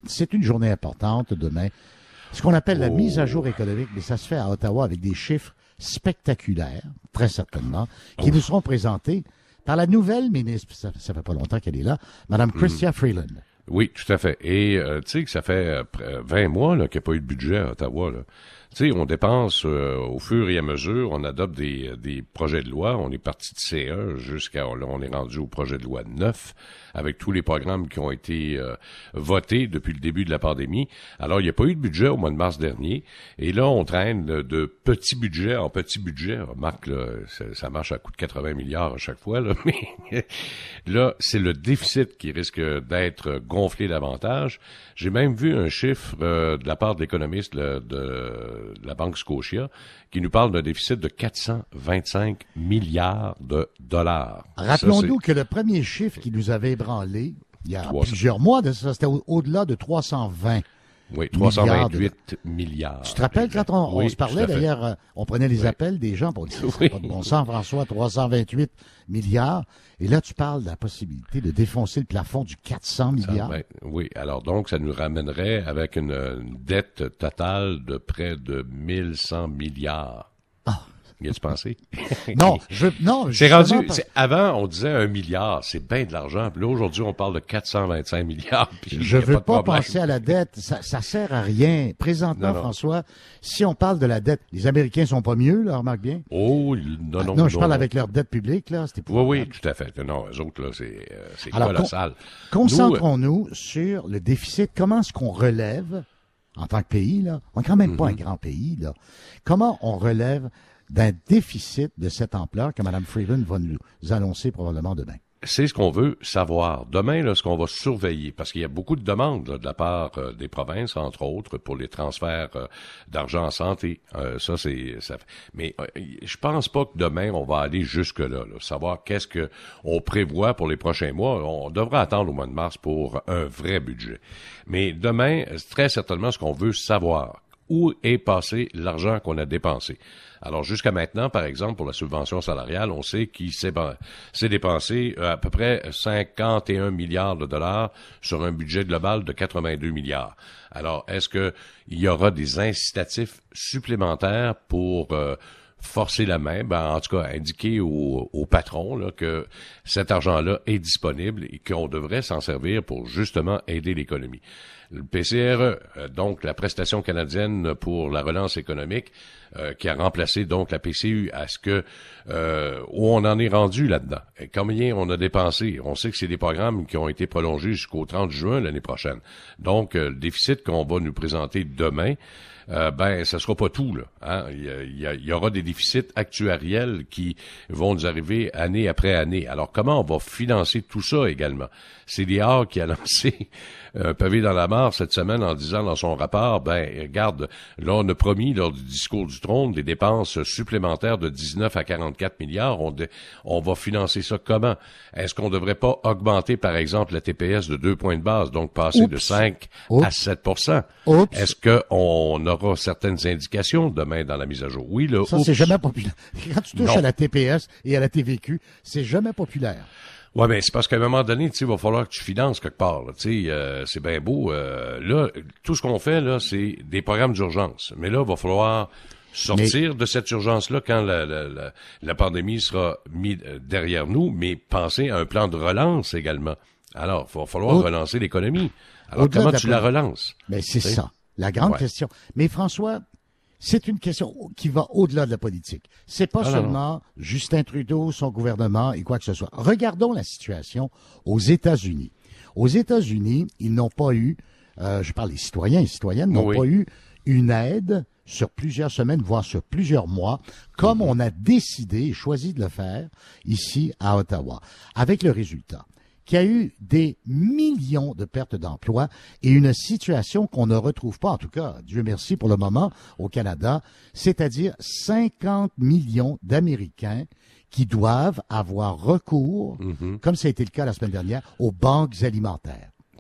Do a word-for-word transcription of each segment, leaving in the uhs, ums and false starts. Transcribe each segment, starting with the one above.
c'est une journée importante demain. Ce qu'on appelle la Oh. mise à jour économique, mais ça se fait à Ottawa avec des chiffres spectaculaires, très certainement, qui Ouf. nous seront présentés par la nouvelle ministre, ça, ça fait pas longtemps qu'elle est là, Mme Chrystia Freeland. Oui, tout à fait. Et euh, tu sais que ça fait euh, vingt mois là, qu'il n'y a pas eu de budget à Ottawa. Là. Tu sais, on dépense euh, au fur et à mesure, on adopte des, des projets de loi. On est parti de C un jusqu'à là, on est rendu au projet de loi neuf avec tous les programmes qui ont été euh, votés depuis le début de la pandémie. Alors, il n'y a pas eu de budget au mois de mars dernier. Et là, on traîne de, de petit budget en petit budget. Remarque, là, ça, ça marche à coût de quatre-vingts milliards à chaque fois. Là, mais là, c'est le déficit qui risque d'être gonflé davantage. J'ai même vu un chiffre euh, de la part de l'économiste de, de, de la Banque Scotia qui nous parle d'un déficit de quatre cent vingt-cinq milliards de dollars. Rappelons-nous que le premier chiffre qui nous avait ébranlé, il y a trois cents plusieurs mois, de ça, c'était au- au-delà de trois cent vingt. Oui, trois cent vingt-huit milliards. Tu te rappelles quand on, on Oui, se parlait, tout à fait. d'ailleurs, euh, on prenait les Oui. appels des gens pour dire, Oui. c'est pas de bon sens, François, trois cent vingt-huit milliards. Et là, tu parles de la possibilité de défoncer le plafond du quatre cents Ça, milliards. ben, oui, alors donc, ça nous ramènerait avec une, une dette totale de près de mille cent milliards. Ah. Y a-tu pensé? Non, je, non, C'est justement, rendu, parce- c'est, avant, on disait un milliard, c'est bien de l'argent. Puis là, aujourd'hui, on parle de quatre cent vingt-cinq milliards. Puis je y a veux de pas problème. penser à la dette. Ça, ça sert à rien. Présentement, Non, non. François, si on parle de la dette, les Américains sont pas mieux, là, remarque bien. Oh, non, Ah, non, non, je parle non. avec leur dette publique, là. C'était Oui, oui, tout à fait. Non, eux autres, là, c'est, euh, c'est Alors, colossal. Concentrons-nous sur le déficit. Comment est-ce qu'on relève, en tant que pays, là? On n'est quand même pas un grand pays, là. Comment on relève d'un déficit de cette ampleur que Mme Freeland va nous annoncer probablement demain? C'est ce qu'on veut savoir. Demain, là, ce qu'on va surveiller, parce qu'il y a beaucoup de demandes là, de la part euh, des provinces, entre autres, pour les transferts euh, d'argent en santé. Euh, ça, c'est ça. Mais euh, je pense pas que demain on va aller jusque là, là, savoir qu'est-ce que on prévoit pour les prochains mois. On devra attendre au mois de mars pour un vrai budget. Mais demain, très certainement, ce qu'on veut savoir, où est passé l'argent qu'on a dépensé. Alors, jusqu'à maintenant, par exemple, pour la subvention salariale, on sait qu'il s'est, s'est dépensé euh, à peu près cinquante et un milliards de dollars sur un budget global de quatre-vingt-deux milliards. Alors, est-ce que il y aura des incitatifs supplémentaires pour euh, forcer la main, ben, en tout cas, indiquer au, au patron là, que cet argent-là est disponible et qu'on devrait s'en servir pour justement aider l'économie. Le P C R E, euh, donc la prestation canadienne pour la relance économique, euh, qui a remplacé donc la P C U, à ce que euh, où on en est rendu là-dedans. Et combien on a dépensé? On sait que c'est des programmes qui ont été prolongés jusqu'au trente juin l'année prochaine. Donc, euh, le déficit qu'on va nous présenter demain, Euh, ben, ça sera pas tout, là. Hein? Il, y a, il, y a, il y aura des déficits actuariels qui vont nous arriver année après année. Alors, comment on va financer tout ça également? C D A qui a lancé un pavé dans la mare cette semaine en disant dans son rapport, ben, regarde, là, on a promis lors du discours du trône des dépenses supplémentaires de dix-neuf à quarante-quatre milliards. On, de, on va financer ça comment? Est-ce qu'on devrait pas augmenter, par exemple, la T P S de deux points de base, donc passer Oups. de cinq Oups. à sept pour cent? Oups. Est-ce qu'on aura certaines indications demain dans la mise à jour? Oui, là. Ça, c'est jamais populaire. Quand tu touches Non. à la T P S et à la T V Q, c'est jamais populaire. Ouais, ben c'est parce qu'à un moment donné, tu sais, il va falloir que tu finances quelque part. Tu sais, euh, c'est bien beau. Euh, là, tout ce qu'on fait là, c'est des programmes d'urgence. Mais là, il va falloir sortir de cette urgence-là quand la, la, la, la pandémie sera mise derrière nous, mais penser à un plan de relance également. Alors, il va falloir Au- relancer l'économie. Alors, Au-delà comment de la tu la pan- relances? Mais c'est Tu sais? ça, la grande Ouais. question. Mais François, c'est une question qui va au-delà de la politique. C'est pas Ah, non, seulement Justin Trudeau, son gouvernement et quoi que ce soit. Regardons la situation aux États-Unis. Aux États-Unis, ils n'ont pas eu, euh, je parle des citoyens et citoyennes, n'ont Oui. pas eu une aide sur plusieurs semaines, voire sur plusieurs mois, comme on a décidé et choisi de le faire ici à Ottawa. Avec le résultat qu'il y a eu des millions de pertes d'emplois et une situation qu'on ne retrouve pas, en tout cas, Dieu merci pour le moment, au Canada, c'est-à-dire cinquante millions d'Américains qui doivent avoir recours, Mhm. comme ça a été le cas la semaine dernière, aux banques alimentaires.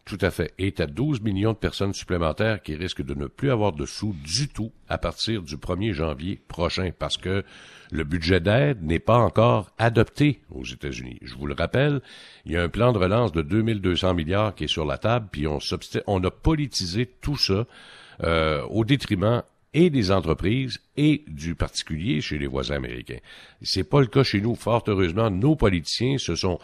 Tout à fait. Et tu as douze millions de personnes supplémentaires qui risquent de ne plus avoir de sous du tout à partir du premier janvier prochain parce que le budget d'aide n'est pas encore adopté aux États-Unis. Je vous le rappelle, il y a un plan de relance de deux mille deux cents milliards qui est sur la table, puis on, on a politisé tout ça euh, au détriment et des entreprises et du particulier chez les voisins américains. C'est pas le cas chez nous. Fort heureusement, nos politiciens se sont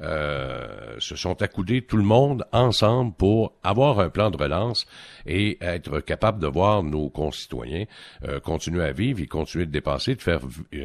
euh, se sont accoudés tout le monde ensemble pour avoir un plan de relance et être capable de voir nos concitoyens euh, continuer à vivre et continuer de dépenser, de faire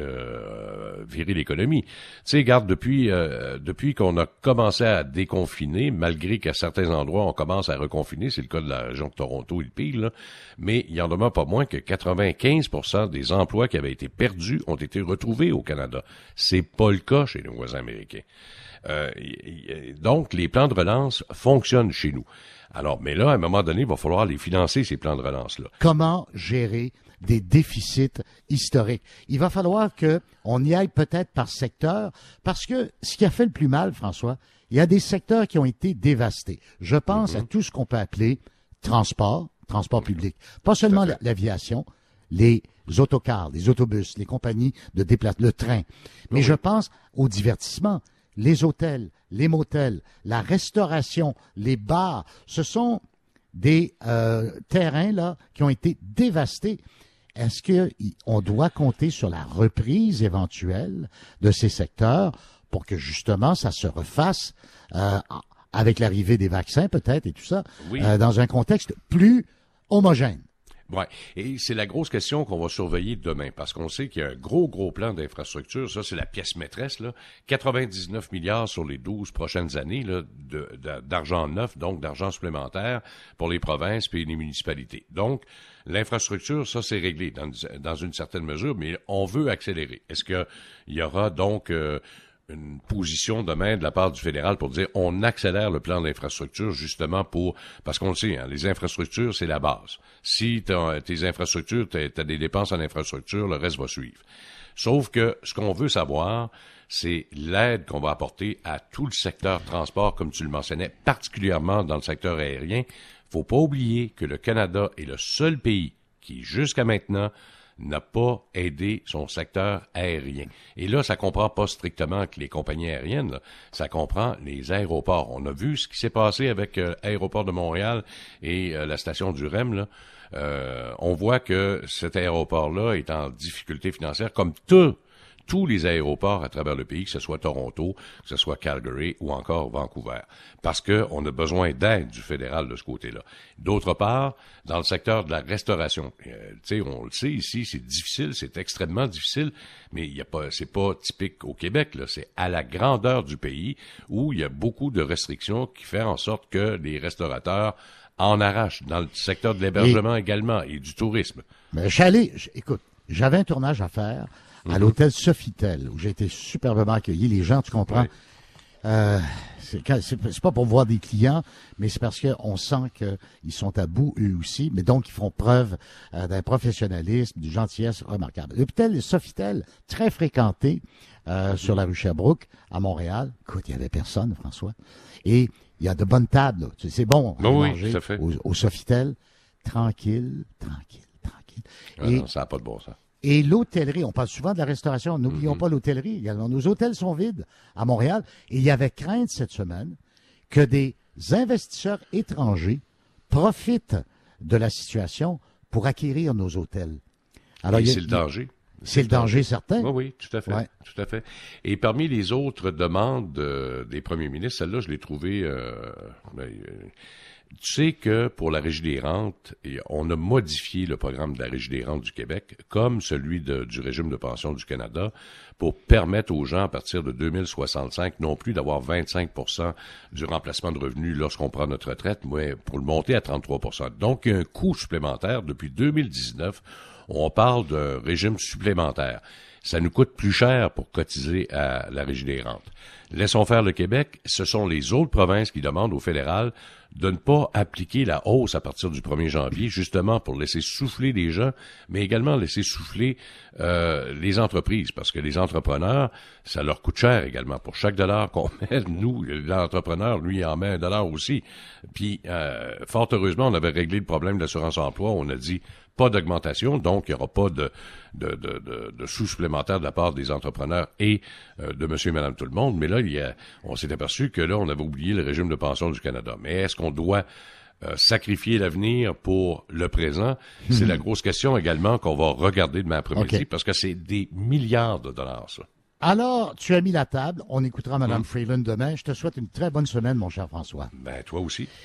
euh, virer l'économie. Tu sais, regarde, depuis euh, depuis qu'on a commencé à déconfiner, malgré qu'à certains endroits on commence à reconfiner, c'est le cas de la région de Toronto et le pire, là, mais il y en demeure pas moins que quatre-vingt-quinze pour cent des emplois qui avaient été perdus ont été retrouvés au Canada. C'est pas le cas chez nos voisins américains. Euh, donc, les plans de relance fonctionnent chez nous. Alors, mais là, à un moment donné, il va falloir les financer, ces plans de relance-là. Comment gérer des déficits historiques? Il va falloir que on y aille peut-être par secteur, parce que ce qui a fait le plus mal, François, il y a des secteurs qui ont été dévastés. Je pense mm-hmm. à tout ce qu'on peut appeler transport, transport public. Pas seulement l'aviation, les autocars, les autobus, les compagnies de déplacement, le train. Mais oui. je pense au divertissement, les hôtels, les motels, la restauration, les bars. Ce sont des euh, terrains là qui ont été dévastés. Est-ce qu'on doit compter sur la reprise éventuelle de ces secteurs pour que justement ça se refasse euh, avec l'arrivée des vaccins peut-être et tout ça, oui. euh, dans un contexte plus homogène? Ouais, et c'est la grosse question qu'on va surveiller demain, parce qu'on sait qu'il y a un gros, gros plan d'infrastructure. Ça, c'est la pièce maîtresse, là. quatre-vingt-dix-neuf milliards sur les douze prochaines années, là, de, de, d'argent neuf, donc d'argent supplémentaire pour les provinces puis les municipalités. Donc, l'infrastructure, ça, c'est réglé dans, dans une certaine mesure, mais on veut accélérer. Est-ce qu'il y aura donc euh, une position demain de la part du fédéral pour dire on accélère le plan d'infrastructure justement pour, parce qu'on le sait, hein, les infrastructures, c'est la base. Si t'as, tes infrastructures, t'as, t'as des dépenses en infrastructure, le reste va suivre. Sauf que ce qu'on veut savoir, c'est l'aide qu'on va apporter à tout le secteur transport, comme tu le mentionnais, particulièrement dans le secteur aérien. Faut pas oublier que le Canada est le seul pays qui, jusqu'à maintenant, n'a pas aidé son secteur aérien. Et là, ça comprend pas strictement que les compagnies aériennes, là, ça comprend les aéroports. On a vu ce qui s'est passé avec euh, l'aéroport de Montréal et euh, la station du R E M, là. Euh, on voit que cet aéroport-là est en difficulté financière, comme tout, tous les aéroports à travers le pays, que ce soit Toronto, que ce soit Calgary ou encore Vancouver, parce que on a besoin d'aide du fédéral de ce côté-là. D'autre part, dans le secteur de la restauration, euh, tu sais, on le sait ici, c'est difficile, c'est extrêmement difficile, mais il y a pas, c'est pas typique au Québec, là, c'est à la grandeur du pays où il y a beaucoup de restrictions qui font en sorte que les restaurateurs en arrachent, dans le secteur de l'hébergement et, également et du tourisme. Mais je suis allé, écoute, j'avais un tournage à faire à mm-hmm. l'hôtel Sofitel, où j'ai été superbement accueilli. Les gens, tu comprends, ouais. euh, c'est, c'est, c'est pas pour voir des clients, mais c'est parce qu'on sent qu'ils sont à bout eux aussi, mais donc ils font preuve euh, d'un professionnalisme, d'une gentillesse remarquable. L'hôtel Sofitel, très fréquenté euh, mm-hmm. sur la rue Sherbrooke, à Montréal. Écoute, il y avait personne, François. Et il y a de bonnes tables, là. C'est bon à oui, manger oui, au, au Sofitel. Tranquille, tranquille, tranquille. Ah et, non, ça n'a pas de bon sens. Et l'hôtellerie, on parle souvent de la restauration, n'oublions mm-hmm. pas l'hôtellerie également. Nos hôtels sont vides à Montréal et il y avait crainte cette semaine que des investisseurs étrangers profitent de la situation pour acquérir nos hôtels. Alors, oui, a, c'est le danger. C'est, c'est le danger, danger certain. Oui, oui, tout à fait, ouais. tout à fait. Et parmi les autres demandes euh, des premiers ministres, celle-là, je l'ai trouvée... Euh, ben, euh, tu sais que pour la Régie des rentes, on a modifié le programme de la Régie des rentes du Québec, comme celui de, du régime de pension du Canada, pour permettre aux gens, à partir de deux mille soixante-cinq, non plus d'avoir vingt-cinq pour cent du remplacement de revenus lorsqu'on prend notre retraite, mais pour le monter à trente-trois pour cent. Donc, il y a un coût supplémentaire. Depuis deux mille dix-neuf, on parle d'un régime supplémentaire. ça nous coûte plus cher pour cotiser à la Régie des rentes. Laissons faire le Québec. Ce sont les autres provinces qui demandent au fédéral de ne pas appliquer la hausse à partir du premier janvier, justement pour laisser souffler les gens, mais également laisser souffler euh, les entreprises, parce que les entrepreneurs, ça leur coûte cher également. Pour chaque dollar qu'on met, nous, l'entrepreneur, lui, il en met un dollar aussi. Puis, euh, fort heureusement, on avait réglé le problème de l'assurance-emploi. On a dit pas d'augmentation, donc il n'y aura pas de, de, de, de, de sous supplémentaires de la part des entrepreneurs et euh, de monsieur et madame tout le monde. Mais là, il y a, on s'est aperçu que là, on avait oublié le régime de pension du Canada. Mais est-ce qu'on doit euh, sacrifier l'avenir pour le présent? Mmh. C'est la grosse question également qu'on va regarder demain après-midi, okay. parce que c'est des milliards de dollars, ça. Alors, tu as mis la table. On écoutera Mme mmh. Freeland demain. Je te souhaite une très bonne semaine, mon cher François. Ben, toi aussi.